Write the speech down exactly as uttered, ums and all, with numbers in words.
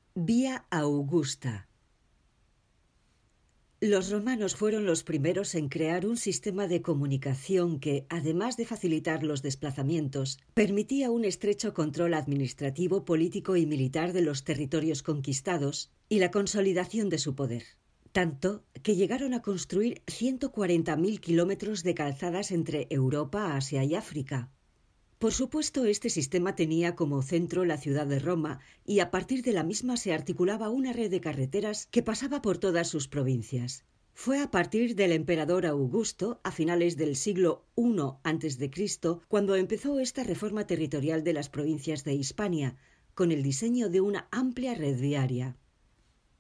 Vía Augusta. Los romanos fueron los primeros en crear un sistema de comunicación que, además de facilitar los desplazamientos, permitía un estrecho control administrativo, político y militar de los territorios conquistados y la consolidación de su poder. Tanto que llegaron a construir ciento cuarenta mil kilómetros de calzadas entre Europa, Asia y África. Por supuesto, este sistema tenía como centro la ciudad de Roma y a partir de la misma se articulaba una red de carreteras que pasaba por todas sus provincias. Fue a partir del emperador Augusto, a finales del siglo primero antes de Cristo, cuando empezó esta reforma territorial de las provincias de Hispania, con el diseño de una amplia red viaria.